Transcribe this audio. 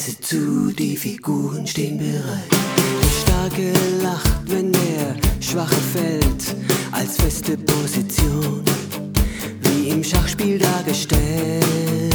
Plätze zu, die Figuren stehen bereit. Der Starke lacht, wenn der Schwache fällt, als feste Position.